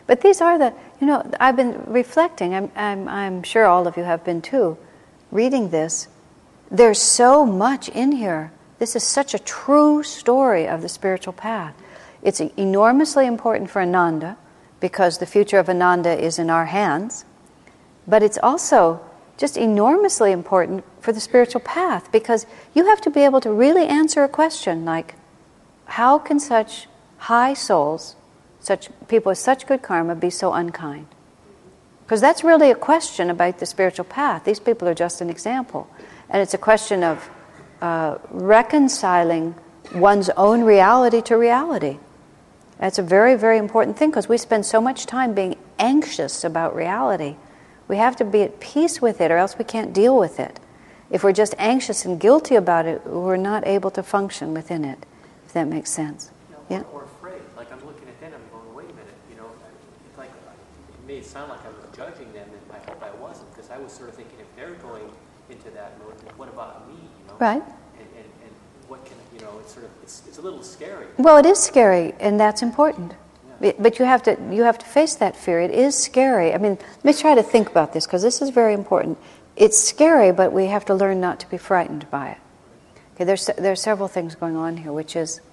But these are the, I've been reflecting, I'm sure all of you have been too, reading this. There's so much in here. This is such a true story of the spiritual path. It's enormously important for Ananda, because the future of Ananda is in our hands. But it's also just enormously important for the spiritual path, because you have to be able to really answer a question like, how can such high souls, such people with such good karma, be so unkind? Because that's really a question about the spiritual path. These people are just an example. And it's a question of reconciling one's own reality to reality. That's a very, very important thing, because we spend so much time being anxious about reality. We have to be at peace with it, or else we can't deal with it. If we're just anxious and guilty about it, we're not able to function within it, if that makes sense. Yeah? Or afraid. Like, I'm looking at them, I'm going, wait a minute, it's like, it may sound like I was judging them, and I hope I wasn't, because I was sort of thinking, if they're going into that mode, what about me, Right. And what can, it's sort of, it's a little scary. Well, it is scary, and that's important. Yeah. But you have to face that fear. It is scary. I mean, let me try to think about this, because this is very important. It's scary, but we have to learn not to be frightened by it. Okay, there's several things going on here, which is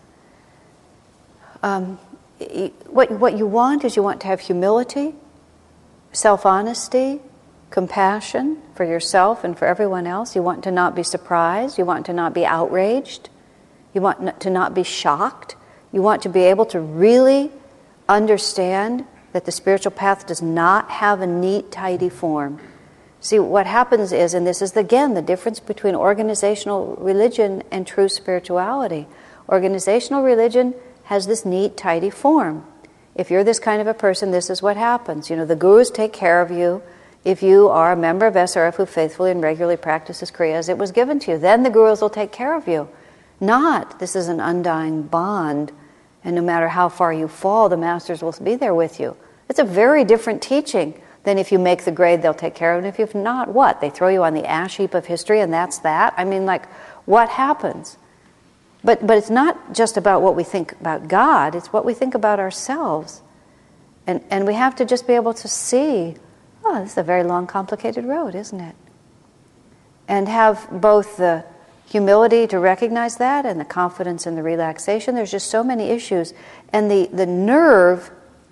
what you want is, you want to have humility, self-honesty, compassion for yourself and for everyone else. You want to not be surprised. You want to not be outraged. You want to not be shocked. You want to be able to really understand that the spiritual path does not have a neat, tidy form. See, what happens is, and this is again the difference between organizational religion and true spirituality. Organizational religion has this neat, tidy form. If you're this kind of a person, this is what happens. The gurus take care of you. If you are a member of SRF who faithfully and regularly practices Kriya as it was given to you, then the gurus will take care of you. Not, this is an undying bond, and no matter how far you fall, the masters will be there with you. It's a very different teaching than if you make the grade, they'll take care of it. And if you've not, what? They throw you on the ash heap of history and that's that? I mean, like, what happens? But it's not just about what we think about God, it's what we think about ourselves. And we have to just be able to see, oh, this is a very long, complicated road, isn't it? And have both the humility to recognize that and the confidence and the relaxation. There's just so many issues. And the nerve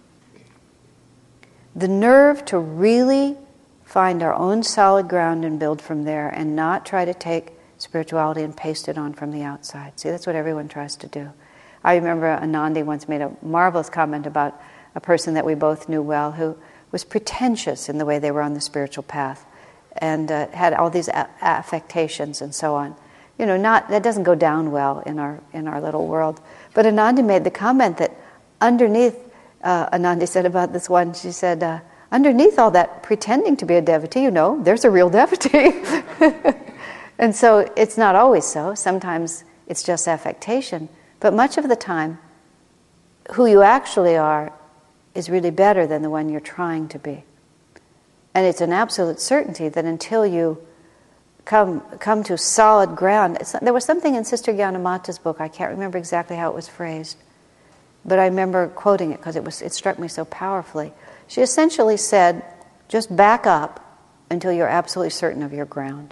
to really find our own solid ground and build from there, and not try to take spirituality and paste it on from the outside. See, that's what everyone tries to do. I remember Anandi once made a marvelous comment about a person that we both knew well who was pretentious in the way they were on the spiritual path, and had all these affectations and so on. That doesn't go down well in our little world. But Anandi made the comment that underneath, Anandi said about this one, she said, underneath all that pretending to be a devotee, there's a real devotee. And so it's not always so. Sometimes it's just affectation. But much of the time, who you actually are is really better than the one you're trying to be. And it's an absolute certainty that until you come to solid ground. There was something in Sister Gyanamata's book, I can't remember exactly how it was phrased, but I remember quoting it because it struck me so powerfully. She essentially said, just back up until you're absolutely certain of your ground.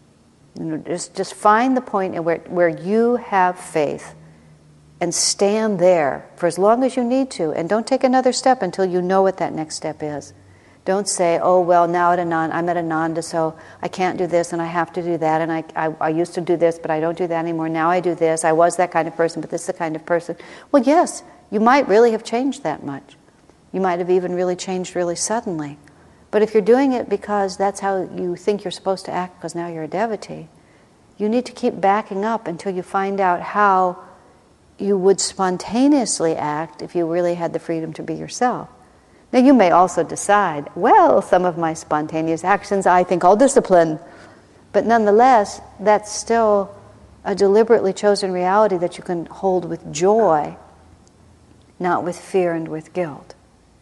Just find the point where you have faith and stand there for as long as you need to, and don't take another step until you know what that next step is. Don't say, oh, well, now I'm at Ananda, so I can't do this and I have to do that, and I used to do this, but I don't do that anymore. Now I do this. I was that kind of person, but this is the kind of person. Well, yes, you might really have changed that much. You might have even really changed really suddenly. But if you're doing it because that's how you think you're supposed to act because now you're a devotee, you need to keep backing up until you find out how you would spontaneously act if you really had the freedom to be yourself. Now you may also decide, well, some of my spontaneous actions I think I'll discipline. But nonetheless, that's still a deliberately chosen reality that you can hold with joy, not with fear and with guilt.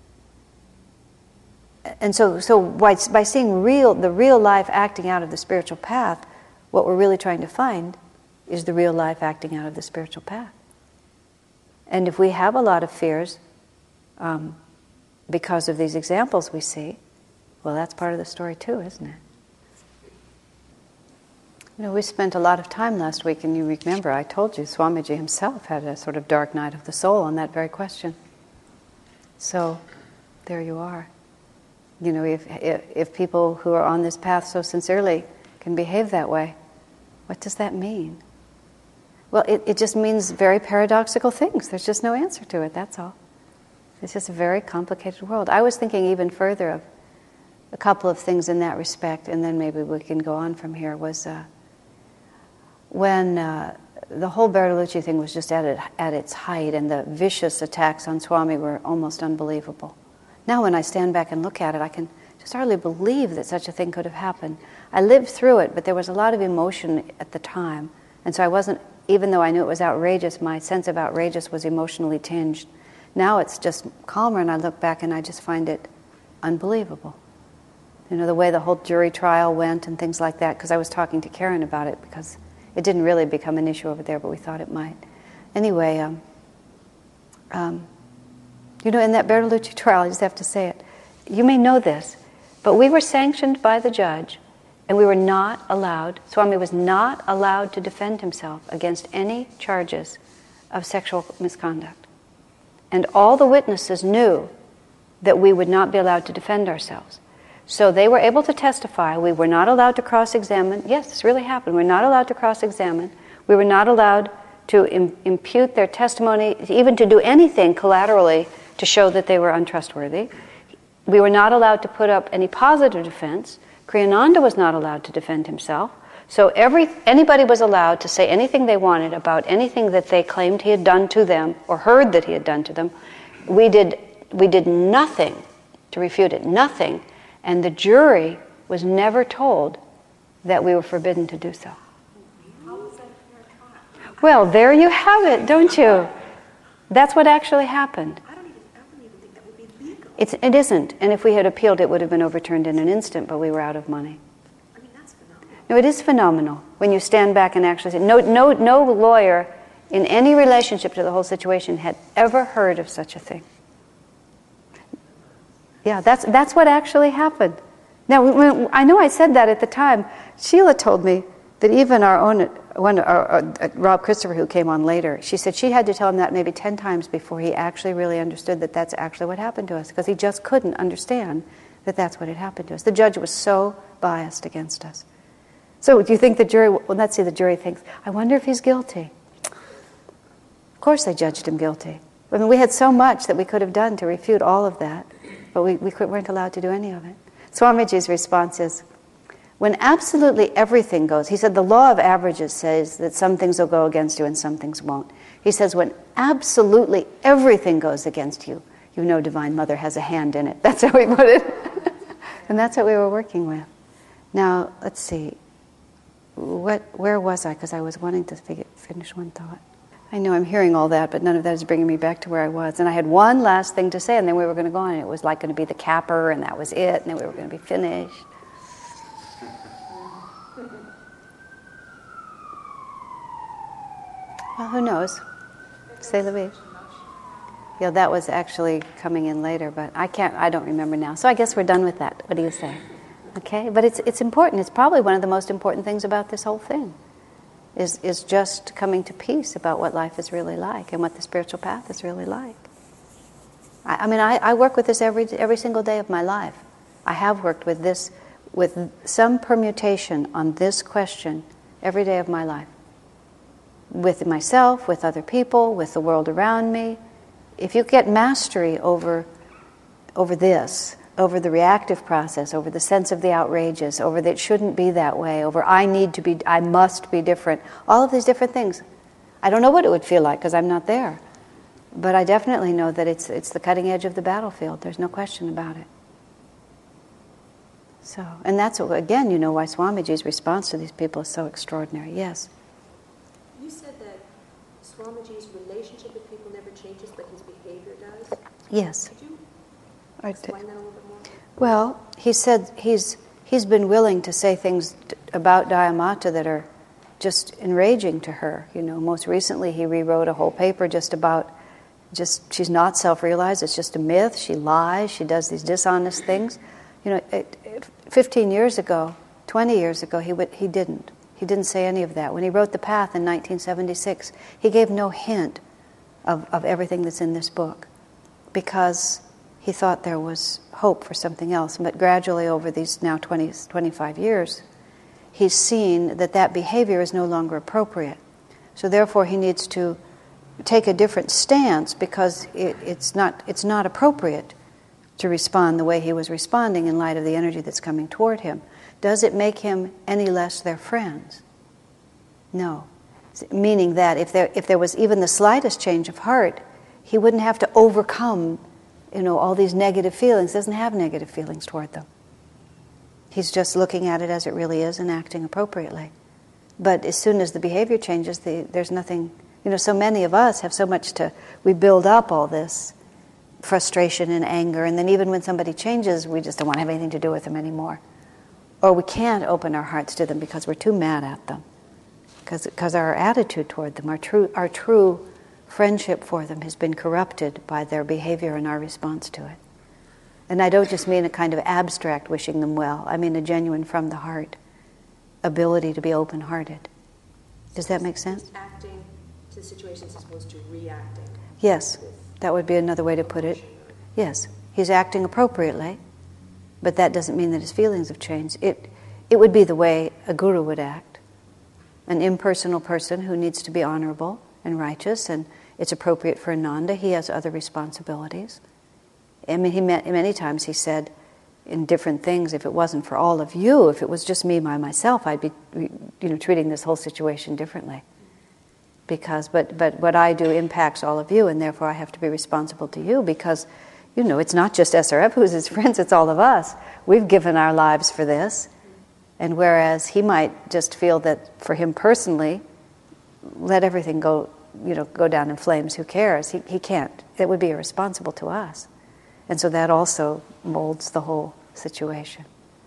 And so by seeing the real life acting out of the spiritual path, what we're really trying to find is the real life acting out of the spiritual path. And if we have a lot of fears, because of these examples we see, well, that's part of the story too, isn't it? We spent a lot of time last week, and you remember I told you Swamiji himself had a sort of dark night of the soul on that very question. So, there you are. If people who are on this path so sincerely can behave that way, what does that mean? Well, it just means very paradoxical things. There's just no answer to it, that's all. It's just a very complicated world. I was thinking even further of a couple of things in that respect, and then maybe we can go on from here, was when the whole Bertolucci thing was just at its height, and the vicious attacks on Swami were almost unbelievable. Now when I stand back and look at it, I can just hardly believe that such a thing could have happened. I lived through it, but there was a lot of emotion at the time, and so I wasn't, even though I knew it was outrageous, my sense of outrageous was emotionally tinged. Now it's just calmer, and I look back and I just find it unbelievable. The way the whole jury trial went and things like that, because I was talking to Karen about it, because it didn't really become an issue over there, but we thought it might. Anyway, in that Bertolucci trial, I just have to say it, you may know this, but we were sanctioned by the judge, and we were not allowed, Swami was not allowed to defend himself against any charges of sexual misconduct. And all the witnesses knew that we would not be allowed to defend ourselves. So they were able to testify. We were not allowed to cross-examine. Yes, this really happened. We were not allowed to cross-examine. We were not allowed to impute their testimony, even to do anything collaterally to show that they were untrustworthy. We were not allowed to put up any positive defense. Kriyananda was not allowed to defend himself. So anybody was allowed to say anything they wanted about anything that they claimed he had done to them or heard that he had done to them. We did nothing to refute it, nothing. And the jury was never told that we were forbidden to do so. How was that fair trial? Well, there you have it, don't you? That's what actually happened. I wouldn't even think that would be legal. It isn't. And if we had appealed, it would have been overturned in an instant, but we were out of money. I mean, that's phenomenal. No, it is phenomenal when you stand back and actually say, no lawyer in any relationship to the whole situation had ever heard of such a thing. Yeah, that's what actually happened. Now, I know I said that at the time. Sheila told me that even our own, Rob Christopher, who came on later, she said she had to tell him that maybe 10 times before he actually really understood that that's actually what happened to us, because he just couldn't understand that that's what had happened to us. The judge was so biased against us. So do you think the jury, well, let's see, the jury thinks, I wonder if he's guilty. Of course they judged him guilty. I mean, we had so much that we could have done to refute all of that, but we weren't allowed to do any of it. Swamiji's response is, when absolutely everything goes, he said the law of averages says that some things will go against you and some things won't. He says when absolutely everything goes against you, you know Divine Mother has a hand in it. That's how he put it. And that's what we were working with. Now, let's see. Where was I? Because I was wanting to finish one thought. I know I'm hearing all that, but none of that is bringing me back to where I was. And I had one last thing to say, and then we were going to go on. And it was like going to be the capper, and that was it, and then we were going to be finished. Well, who knows? Say Louise. Yeah, that was actually coming in later, but I don't remember now. So I guess we're done with that. What do you say? Okay, but it's important. It's probably one of the most important things about this whole thing. Is just coming to peace about what life is really like and what the spiritual path is really like. I work with this every single day of my life. I have worked with this, with some permutation on this question every day of my life. With myself, with other people, with the world around me. If you get mastery over this, over the reactive process, over the sense of the outrageous, over that it shouldn't be that way, over I must be different, all of these different things. I don't know what it would feel like because I'm not there. But I definitely know that it's the cutting edge of the battlefield. There's no question about it. So, and that's, again, you know why Swamiji's response to these people is so extraordinary. Yes? You said that Swamiji's relationship with people never changes, but his behavior does? Yes. Could you explain that a little bit more? Well, he said he's been willing to say things about Dayamata that are just enraging to her. You know, most recently he rewrote a whole paper just about Just she's not self-realized. It's just a myth. She lies. She does these dishonest things. 15 years ago, 20 years ago, he didn't. He didn't say any of that. When he wrote The Path in 1976, he gave no hint of everything that's in this book because he thought there was hope for something else. But gradually over these now 25 years, he's seen that behavior is no longer appropriate. So therefore he needs to take a different stance because it's not appropriate to respond the way he was responding in light of the energy that's coming toward him. Does it make him any less their friends? No. Meaning that if there was even the slightest change of heart, he wouldn't have to overcome, all these negative feelings. He doesn't have negative feelings toward them. He's just looking at it as it really is and acting appropriately. But as soon as the behavior changes, there's nothing. So many of us have so much we build up all this frustration and anger, and then even when somebody changes, we just don't want to have anything to do with them anymore. Or we can't open our hearts to them because we're too mad at them. Because our attitude toward them, our true friendship for them has been corrupted by their behavior and our response to it. And I don't just mean a kind of abstract wishing them well. I mean a genuine from the heart ability to be open-hearted. Does that make sense? Acting to the situations as opposed to reacting. Yes, that would be another way to put it. Yes, he's acting appropriately, but that doesn't mean that his feelings have changed. It would be the way a guru would act. An impersonal person who needs to be honorable and righteous, and it's appropriate for Ananda. He has other responsibilities. I mean, many times he said in different things, if it wasn't for all of you, if it was just me by myself, I'd be treating this whole situation differently. But what I do impacts all of you, and therefore I have to be responsible to you because, it's not just SRF who's his friends, it's all of us. We've given our lives for this. And whereas he might just feel that for him personally, let everything go down in flames, who cares? He can't. That would be irresponsible to us. And so that also molds the whole situation.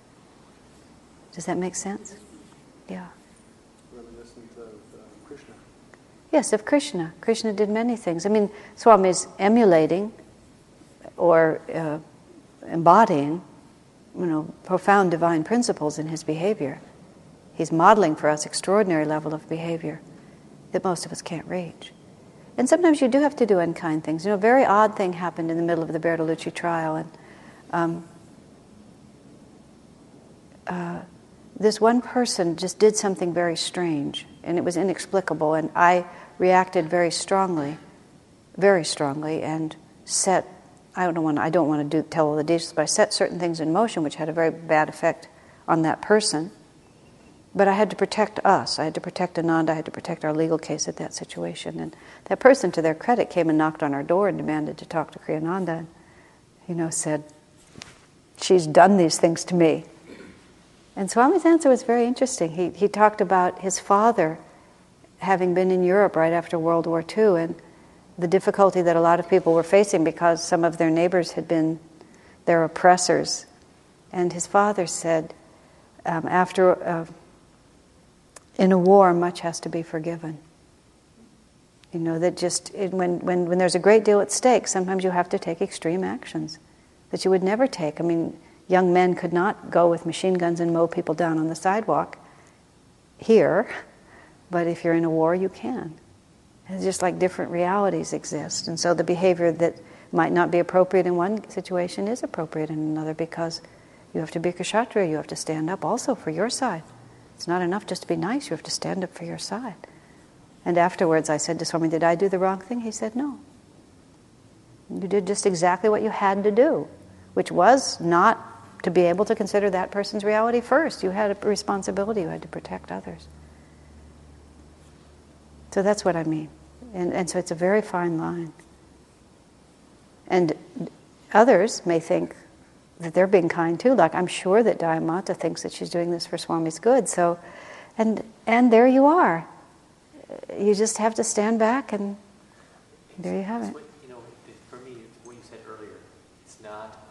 Does that make sense? Yeah. Reminiscent of Krishna. Yes, of Krishna. Krishna did many things. I mean, Swami's emulating or embodying, profound divine principles in his behavior. He's modeling for us extraordinary level of behavior that most of us can't reach. And sometimes you do have to do unkind things. A very odd thing happened in the middle of the Bertolucci trial, and this one person just did something very strange, and it was inexplicable, and I reacted very strongly, and set. I don't want to tell all the details, but I set certain things in motion which had a very bad effect on that person. But I had to protect us. I had to protect Ananda. I had to protect our legal case at that situation. And that person, to their credit, came and knocked on our door and demanded to talk to Kriyananda. And, said, she's done these things to me. And Swami's answer was very interesting. He talked about his father having been in Europe right after World War II and the difficulty that a lot of people were facing because some of their neighbors had been their oppressors. And his father said, in a war, much has to be forgiven. That just when there's a great deal at stake, sometimes you have to take extreme actions that you would never take. I mean, young men could not go with machine guns and mow people down on the sidewalk here, but if you're in a war, you can. It's just like different realities exist. And so the behavior that might not be appropriate in one situation is appropriate in another because you have to be a kshatriya, you have to stand up also for your side. It's not enough just to be nice, you have to stand up for your side. And afterwards I said to Swami, did I do the wrong thing? He said, no. You did just exactly what you had to do, which was not to be able to consider that person's reality first. You had a responsibility, you had to protect others. So that's what I mean. And so it's a very fine line. And others may think that they're being kind too. Like I'm sure that Dayamata thinks that she's doing this for Swami's good. So, and there you are. You just have to stand back, and there you have it. For me, what you said earlier, it's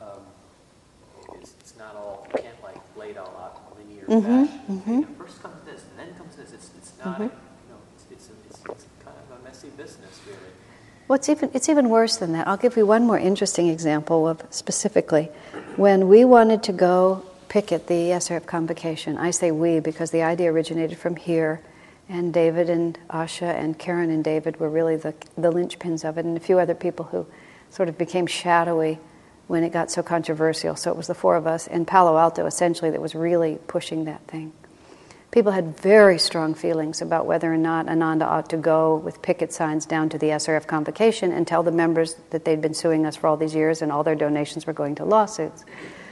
not all. You can't lay it all out linear fashion. Mm-hmm. First comes this, and then comes this. It's not. It's kind of a messy business, really. Well, it's even worse than that. I'll give you one more interesting example of specifically when we wanted to go picket the SRF convocation. I say we because the idea originated from here, and David and Asha and Karen and David were really the linchpins of it, and a few other people who sort of became shadowy when it got so controversial. So it was the four of us in Palo Alto, essentially, that was really pushing that thing. People had very strong feelings about whether or not Ananda ought to go with picket signs down to the SRF convocation and tell the members that they'd been suing us for all these years and all their donations were going to lawsuits.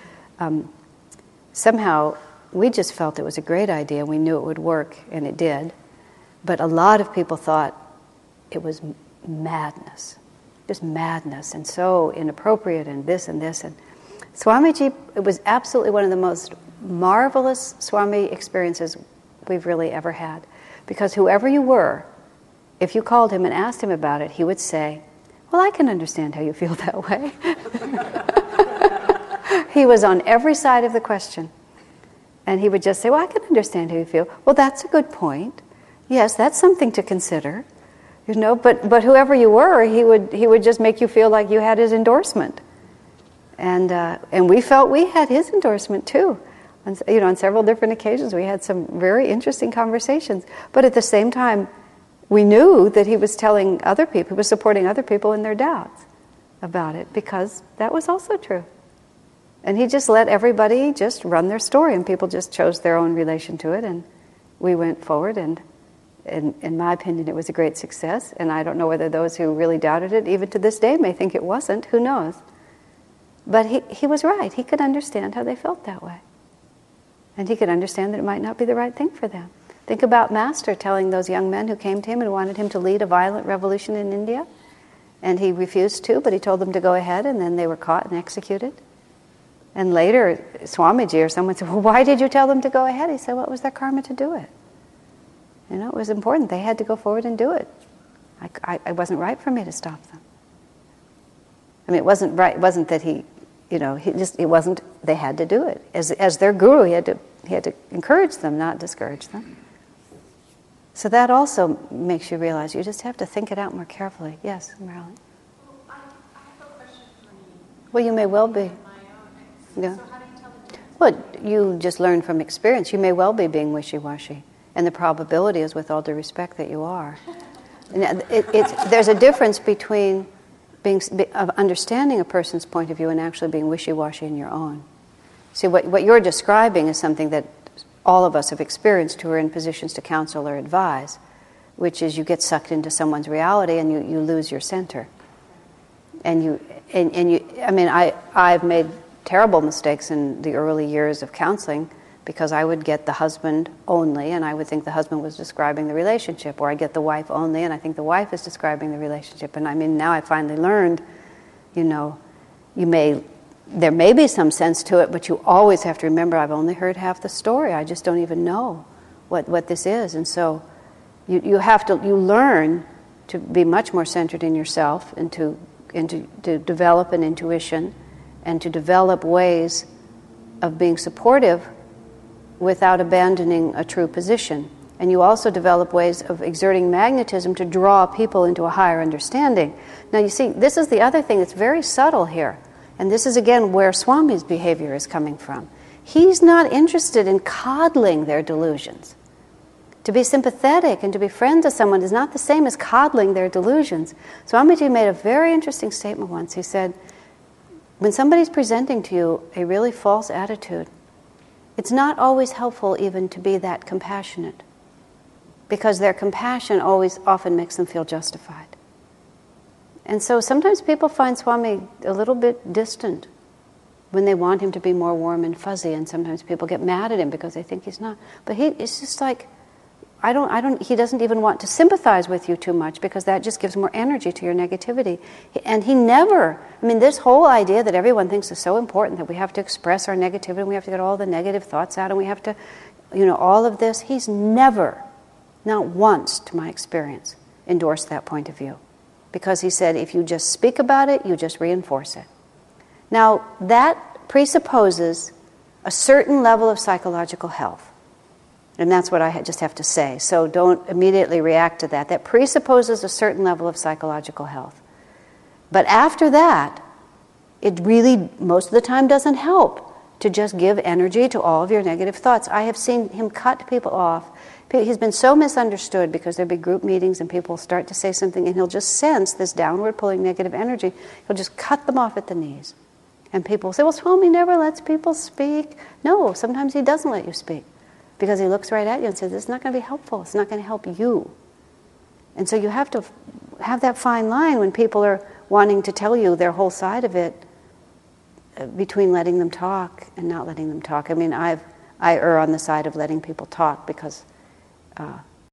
Somehow, we just felt it was a great idea. We knew it would work, and it did. But a lot of people thought it was madness, just madness, and so inappropriate, and this and this. And Swamiji, it was absolutely one of the most marvelous Swami experiences we've really ever had. Because whoever you were, if you called him and asked him about it, he would say, well, I can understand how you feel that way. He was on every side of the question. And he would just say, well, I can understand how you feel. Well, that's a good point. Yes, that's something to consider. You know, but whoever you were, he would just make you feel like you had his endorsement. And we felt we had his endorsement too. On several different occasions, we had some very interesting conversations. But at the same time, we knew that he was telling other people, he was supporting other people in their doubts about it, because that was also true. And he just let everybody just run their story, and people just chose their own relation to it, and we went forward, and in my opinion, it was a great success. And I don't know whether those who really doubted it, even to this day, may think it wasn't. Who knows? But he was right. He could understand how they felt that way. And he could understand that it might not be the right thing for them. Think about Master telling those young men who came to him and wanted him to lead a violent revolution in India. And he refused to, but he told them to go ahead, and then they were caught and executed. And later, Swamiji or someone said, well, why did you tell them to go ahead? He said, well, it was their karma to do it. You know, it was important. They had to go forward and do it. It wasn't right for me to stop them. I mean, it wasn't right. It wasn't that it wasn't, they had to do it. As their guru, he had to encourage them, not discourage them. So that also makes you realize you just have to think it out more carefully. Yes, Marilyn? Well, I have a question for you. Well, you may well be. My own. Yeah. So how do you tell the difference? Well, you just learn from experience. You may well be being wishy-washy. And the probability is, with all due respect, that you are. And there's a difference between of understanding a person's point of view and actually being wishy-washy in your own. See, what you're describing is something that all of us have experienced who are in positions to counsel or advise, which is you get sucked into someone's reality and you lose your center. I've made terrible mistakes in the early years of counseling, because I would get the husband only, and I would think the husband was describing the relationship, or I get the wife only, and I think the wife is describing the relationship. And I mean, now I finally learned, there may be some sense to it, but you always have to remember, I've only heard half the story. I just don't even know what this is. And so you learn to be much more centered in yourself, and to develop an intuition, and to develop ways of being supportive without abandoning a true position. And you also develop ways of exerting magnetism to draw people into a higher understanding. Now you see, this is the other thing that's very subtle here. And this is again where Swami's behavior is coming from. He's not interested in coddling their delusions. To be sympathetic and to be friends with someone is not the same as coddling their delusions. Swamiji made a very interesting statement once. He said, when somebody's presenting to you a really false attitude, it's not always helpful even to be that compassionate, because their compassion often makes them feel justified. And so sometimes people find Swami a little bit distant when they want him to be more warm and fuzzy, and sometimes people get mad at him because they think he's not. But it's just like, he doesn't even want to sympathize with you too much, because that just gives more energy to your negativity. And he never, this whole idea that everyone thinks is so important, that we have to express our negativity, and we have to get all the negative thoughts out, and we have to, all of this, he's never, not once to my experience, endorsed that point of view. Because he said, if you just speak about it, you just reinforce it. Now, that presupposes a certain level of psychological health. And that's what I just have to say. So don't immediately react to that. That presupposes a certain level of psychological health. But after that, it really, most of the time, doesn't help to just give energy to all of your negative thoughts. I have seen him cut people off. He's been so misunderstood because there'll be group meetings and people start to say something and he'll just sense this downward pulling negative energy. He'll just cut them off at the knees. And people say, well, Swami never lets people speak. No, sometimes he doesn't let you speak because he looks right at you and says, this is not going to be helpful. It's not going to help you. And so you have to have that fine line when people are wanting to tell you their whole side of it, between letting them talk and not letting them talk. I mean, I err on the side of letting people talk because